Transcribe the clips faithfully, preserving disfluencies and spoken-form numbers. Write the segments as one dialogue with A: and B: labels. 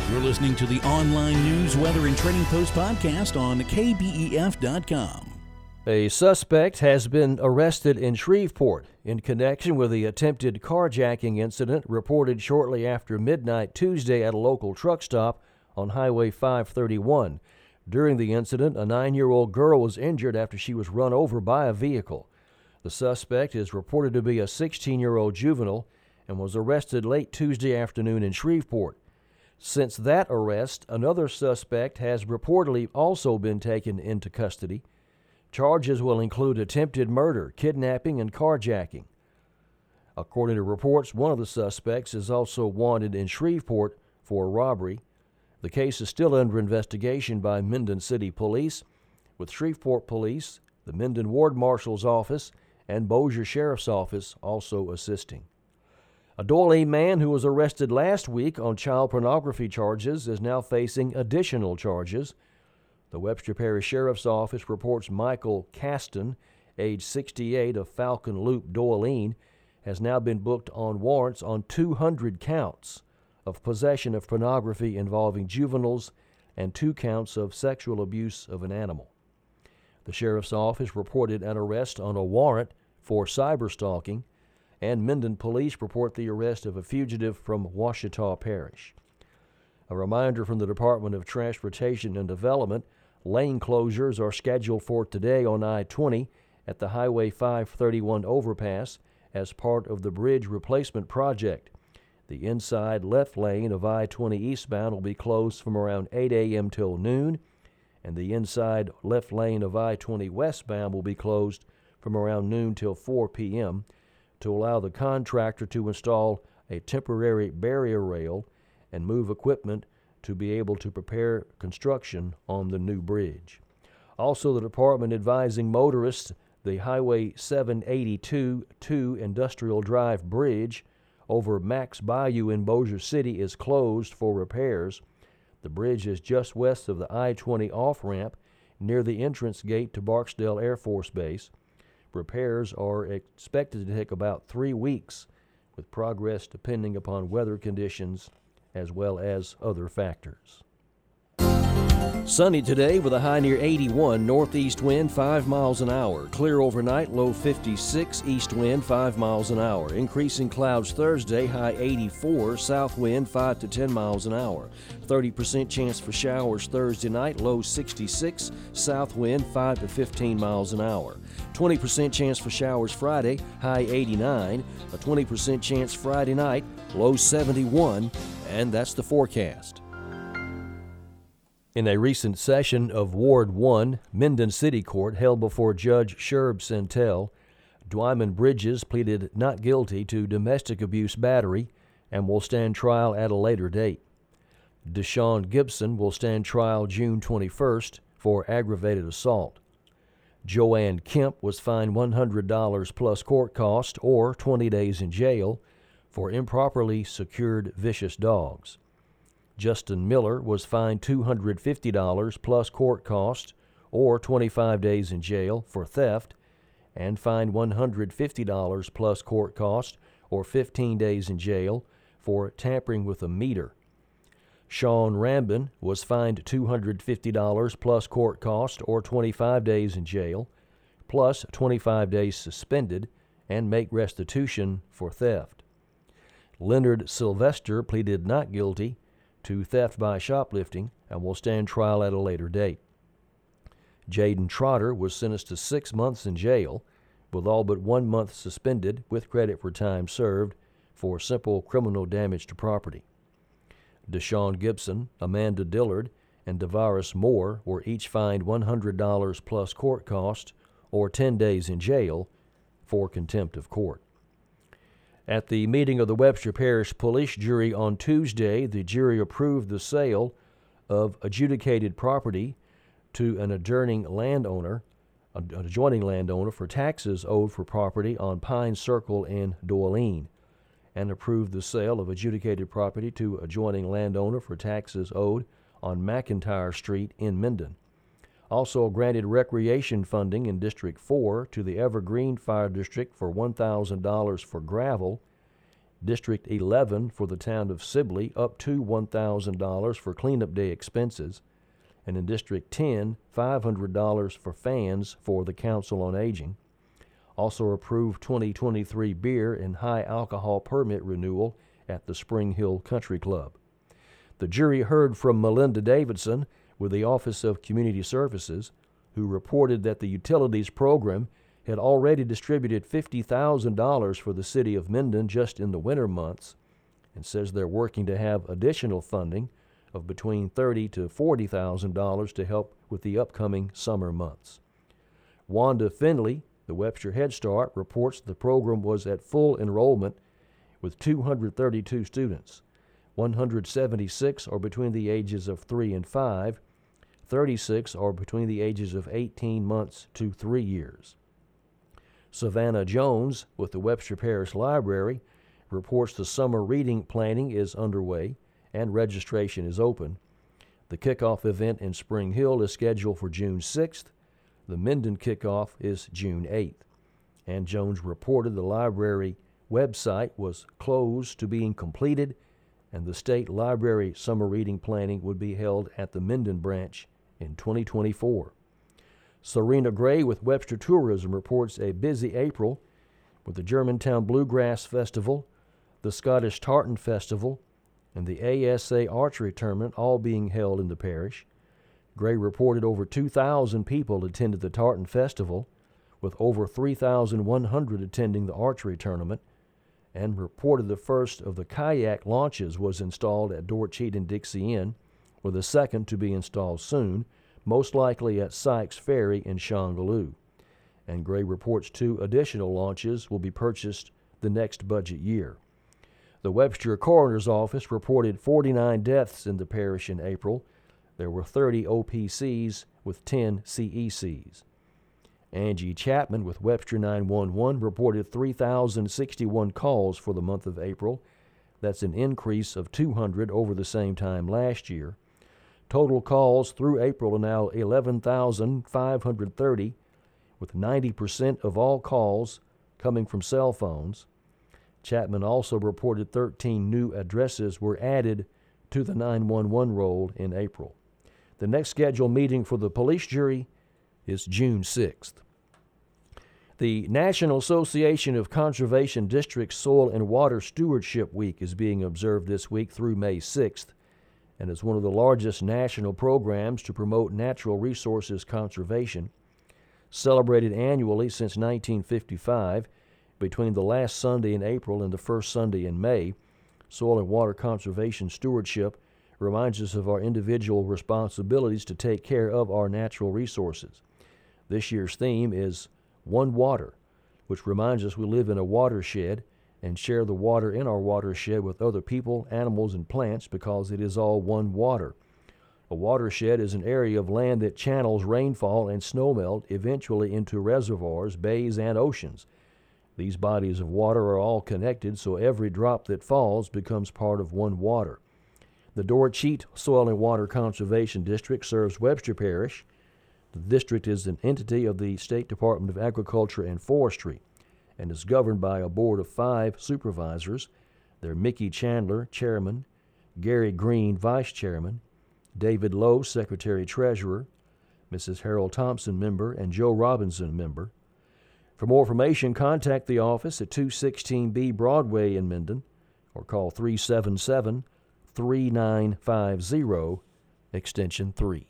A: You're listening to the online news, weather, and trading post podcast on K B E F dot com.
B: A suspect has been arrested in Shreveport in connection with the attempted carjacking incident reported shortly after midnight Tuesday at a local truck stop on Highway five thirty-one. During the incident, a nine-year-old girl was injured after she was run over by a vehicle. The suspect is reported to be a sixteen-year-old juvenile and was arrested late Tuesday afternoon in Shreveport. Since that arrest, another suspect has reportedly also been taken into custody. Charges will include attempted murder, kidnapping, and carjacking. According to reports, one of the suspects is also wanted in Shreveport for robbery. The case is still under investigation by Minden City Police, with Shreveport Police, the Minden Ward Marshal's Office, and Bossier Sheriff's Office also assisting. A Doylean man who was arrested last week on child pornography charges is now facing additional charges. The Webster Parish Sheriff's Office reports Michael Caston, age sixty-eight, of Falcon Loop, Doylean, has now been booked on warrants on two hundred counts of possession of pornography involving juveniles and two counts of sexual abuse of an animal. The Sheriff's Office reported an arrest on a warrant for cyberstalking, and Minden Police report the arrest of a fugitive from Ouachita Parish. A reminder from the Department of Transportation and Development, lane closures are scheduled for today on I twenty at the Highway five thirty-one overpass as part of the bridge replacement project. The inside left lane of I twenty eastbound will be closed from around eight a.m. till noon, and the inside left lane of I twenty westbound will be closed from around noon till four p.m. to allow the contractor to install a temporary barrier rail and move equipment to be able to prepare construction on the new bridge. Also, the department advising motorists the Highway seven eighty-two two Industrial Drive Bridge over Max Bayou in Bossier City is closed for repairs. The bridge is just west of the I twenty off-ramp near the entrance gate to Barksdale Air Force Base. Repairs are expected to take about three weeks, with progress depending upon weather conditions as well as other factors. Sunny today with a high near eighty-one, northeast wind five miles an hour. Clear overnight, low fifty-six, east wind five miles an hour. Increasing clouds Thursday, high eighty-four, south wind five to ten miles an hour. thirty percent chance for showers Thursday night, low sixty-six, south wind five to fifteen miles an hour. twenty percent chance for showers Friday, high eighty-nine. A twenty percent chance Friday night, low seventy-one, and that's the forecast. In a recent session of Ward one, Minden City Court held before Judge Sherb Centel, Dwyman Bridges pleaded not guilty to domestic abuse battery and will stand trial at a later date. Deshaun Gibson will stand trial June twenty-first for aggravated assault. Joanne Kemp was fined one hundred dollars plus court cost or twenty days in jail for improperly secured vicious dogs. Justin Miller was fined two hundred fifty dollars plus court cost or twenty-five days in jail for theft and fined one hundred fifty dollars plus court cost or fifteen days in jail for tampering with a meter. Sean Rambin was fined two hundred fifty dollars plus court cost or twenty-five days in jail, plus twenty-five days suspended, and make restitution for theft. Leonard Sylvester pleaded not guilty to theft by shoplifting and will stand trial at a later date. Jaden Trotter was sentenced to six months in jail, with all but one month suspended with credit for time served for simple criminal damage to property. Deshaun Gibson, Amanda Dillard, and Davaris Moore were each fined one hundred dollars plus court cost or ten days in jail for contempt of court. At the meeting of the Webster Parish Police Jury on Tuesday, the jury approved the sale of adjudicated property to an adjoining landowner, an adjoining landowner for taxes owed for property on Pine Circle in Doylean, and approved the sale of adjudicated property to adjoining landowner for taxes owed on McIntyre Street in Minden. Also granted recreation funding in District four to the Evergreen Fire District for one thousand dollars for gravel District eleven for the town of Sibley, up to one thousand dollars for cleanup day expenses. And in District ten, five hundred dollars for fans for the Council on Aging. Also approved twenty twenty-three beer and high alcohol permit renewal at the Spring Hill Country Club. The jury heard from Melinda Davidson with the Office of Community Services, who reported that the utilities program had already distributed fifty thousand dollars for the city of Minden just in the winter months, and says they're working to have additional funding of between thirty thousand to forty thousand dollars to help with the upcoming summer months. Wanda Finley, the Webster Head Start, reports the program was at full enrollment with two hundred thirty-two students. one hundred seventy-six are between the ages of three and five. thirty-six are between the ages of eighteen months to three years. Savannah Jones with the Webster Parish Library reports the summer reading planning is underway and registration is open. The kickoff event in Spring Hill is scheduled for June sixth. The Minden kickoff is June eighth. And Jones reported the library website was closed to being completed, and the state library summer reading planning would be held at the Minden branch in twenty twenty-four. Serena Gray with Webster Tourism reports a busy April with the Germantown Bluegrass Festival, the Scottish Tartan Festival, and the A S A Archery Tournament all being held in the parish. Gray reported over two thousand people attended the Tartan Festival, with over three thousand one hundred attending the archery tournament, and reported the first of the kayak launches was installed at Dorcheat and Dixie Inn, with a second to be installed soon, most likely at Sykes Ferry in Shongaloo. And Gray reports two additional launches will be purchased the next budget year. The Webster Coroner's Office reported forty-nine deaths in the parish in April. There were thirty O P Cs with ten C E Cs. Angie Chapman with Webster nine one one reported three thousand sixty-one calls for the month of April. That's an increase of two hundred over the same time last year. Total calls through April are now eleven thousand five hundred thirty, with ninety percent of all calls coming from cell phones. Chapman also reported thirteen new addresses were added to the nine one one roll in April. The next scheduled meeting for the police jury is June sixth. The National Association of Conservation Districts Soil and Water Stewardship Week is being observed this week through May sixth, and is one of the largest national programs to promote natural resources conservation. Celebrated annually since nineteen fifty-five, between the last Sunday in April and the first Sunday in May, soil and water conservation stewardship reminds us of our individual responsibilities to take care of our natural resources. This year's theme is One Water, which reminds us we live in a watershed and share the water in our watershed with other people, animals, and plants because it is all one water. A watershed is an area of land that channels rainfall and snowmelt eventually into reservoirs, bays, and oceans. These bodies of water are all connected, so every drop that falls becomes part of one water. The Dorcheat Soil and Water Conservation District serves Webster Parish. The district is an entity of the State Department of Agriculture and Forestry and is governed by a board of five supervisors. They're Mickey Chandler, chairman, Gary Green, vice chairman, David Lowe, secretary-treasurer, Missus Harold Thompson, member, and Joe Robinson, member. For more information, contact the office at two sixteen B Broadway in Minden or call three seven seven, three nine five zero, extension three.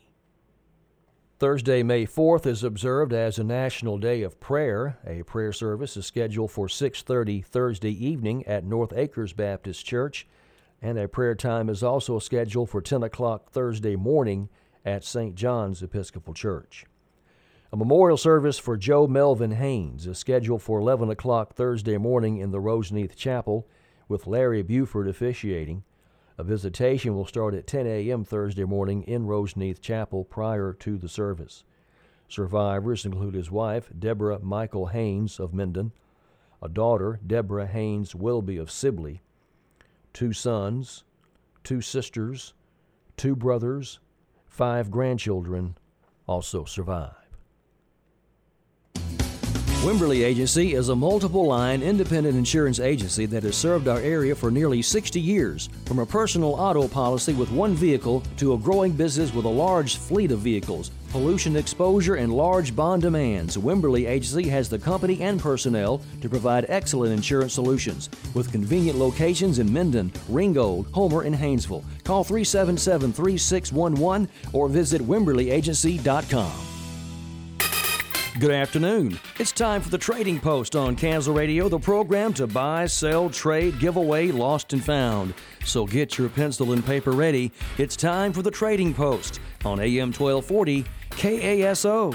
B: Thursday, May fourth is observed as a National Day of Prayer. A prayer service is scheduled for six thirty Thursday evening at North Acres Baptist Church, and a prayer time is also scheduled for ten o'clock Thursday morning at Saint John's Episcopal Church. A memorial service for Joe Melvin Haynes is scheduled for eleven o'clock Thursday morning in the Roseneath Chapel, with Larry Buford officiating. A visitation will start at ten a.m. Thursday morning in Roseneath Chapel prior to the service. Survivors include his wife, Deborah Michael Haynes of Minden, a daughter, Deborah Haynes Wilby of Sibley, two sons, two sisters, two brothers, five grandchildren also survive. Wimberly Agency is a multiple-line independent insurance agency that has served our area for nearly sixty years. From a personal auto policy with one vehicle to a growing business with a large fleet of vehicles, pollution exposure, and large bond demands, Wimberly Agency has the company and personnel to provide excellent insurance solutions with convenient locations in Minden, Ringgold, Homer, and Haynesville. Call three seven seven, three six one one or visit wimberly agency dot com. Good afternoon. It's time for the Trading Post on Castle Radio, the program to buy, sell, trade, give away, lost and found. So get your pencil and paper ready. It's time for the Trading Post on A M twelve forty K A S O.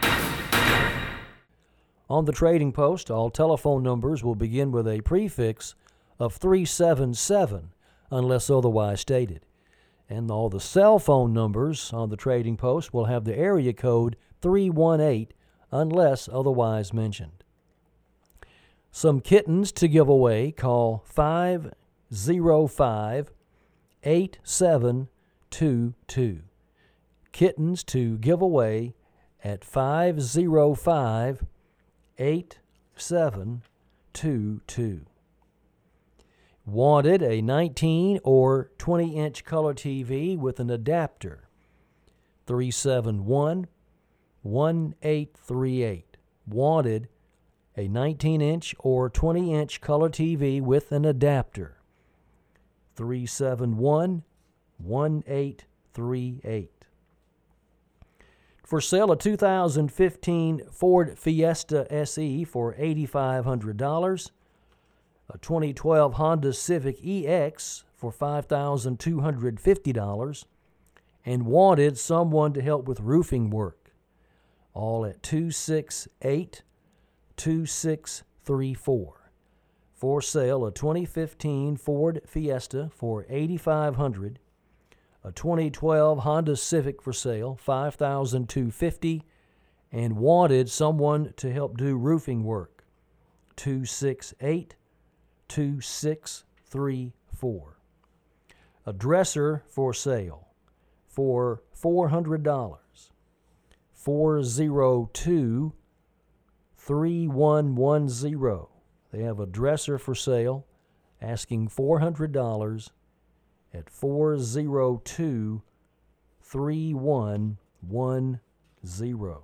B: On the Trading Post, all telephone numbers will begin with a prefix of three seven seven unless otherwise stated. And all the cell phone numbers on the Trading Post will have the area code three one eight unless otherwise mentioned. Some kittens to give away. Call five oh five, eight seven two two. Kittens to give away at five oh five, eight seven two two. Wanted a nineteen or twenty inch color T V with an adapter. three seven one, one eight three eight. Wanted a nineteen inch or twenty inch color T V with an adapter. three seven one, one eight three eight. For sale, a two thousand fifteen Ford Fiesta S E for eight thousand five hundred dollars. A twenty twelve Honda Civic E X for five thousand two hundred fifty dollars. And wanted someone to help with roofing work. All at two six eight, two six three four. For sale, a twenty fifteen Ford Fiesta for eight thousand five hundred dollars. A twenty twelve Honda Civic for sale, five thousand two hundred fifty dollars. And wanted someone to help do roofing work. two six eight, two six three four. A dresser for sale for four hundred dollars. four oh two, three one one zero. They have a dresser for sale, asking four hundred dollars at four oh two, three one one zero.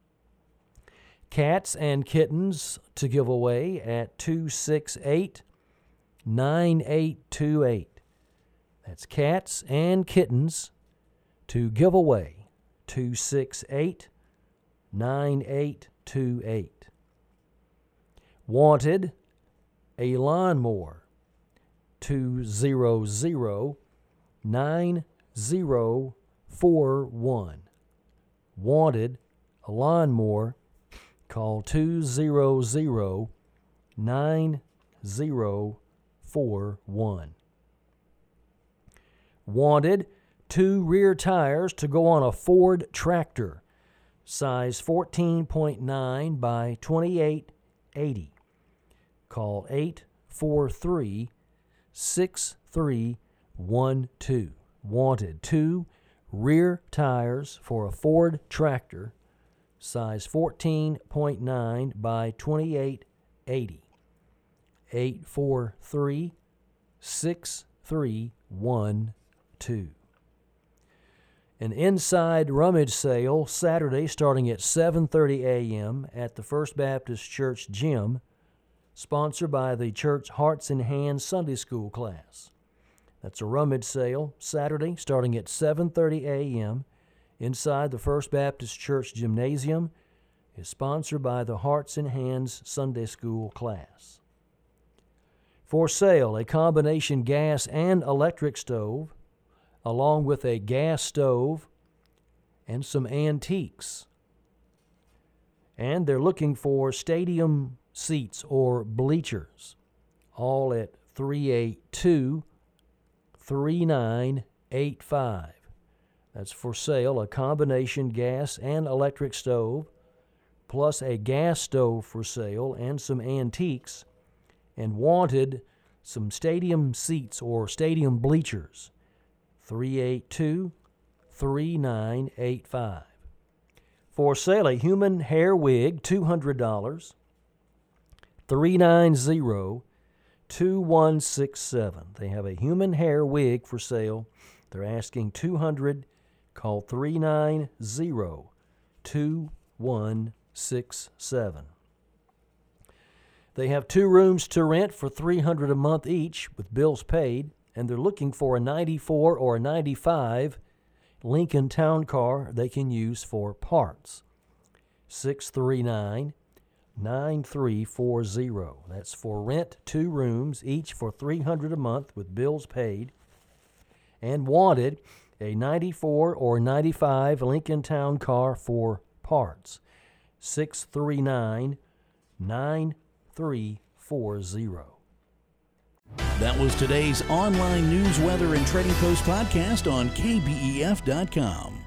B: Cats and kittens to give away at two six eight, nine eight two eight. That's cats and kittens to give away. two six eight, nine eight two eight. Wanted a lawnmower. two zero zero, nine zero four one. Wanted a lawnmower. Call two zero zero, nine zero four one. Wanted two rear tires to go on a Ford tractor, size fourteen point nine by twenty-eight eighty. Call eight four three, six three one two. Wanted two rear tires for a Ford tractor, size fourteen point nine by twenty-eight eighty. eight four three, six three one two. An inside rummage sale Saturday starting at seven thirty a.m. at the First Baptist Church Gym, sponsored by the church Hearts in Hands Sunday School class. That's a rummage sale Saturday starting at seven thirty a.m. inside the First Baptist Church Gymnasium. Is sponsored by the Hearts in Hands Sunday School class. For sale, a combination gas and electric stove, along with a gas stove and some antiques. And they're looking for stadium seats or bleachers, all at three eight two, three nine eight five. That's for sale, a combination gas and electric stove, plus a gas stove for sale and some antiques, and wanted some stadium seats or stadium bleachers. three eight two, three nine eight five. For sale, a human hair wig, two hundred dollars. three nine zero, two one six seven. They have a human hair wig for sale. They're asking two hundred dollars. Call three nine zero, two one six seven. They have two rooms to rent for three hundred dollars a month each with bills paid, and they're looking for a ninety-four or a ninety-five Lincoln Town Car they can use for parts. six three nine, nine three four zero. That's for rent, two rooms, each for three hundred dollars a month with bills paid. And wanted, a ninety-four or ninety-five Lincoln Town Car for parts. six three nine, nine three four zero.
A: That was today's online news, weather, and trading post podcast on K B E F dot com.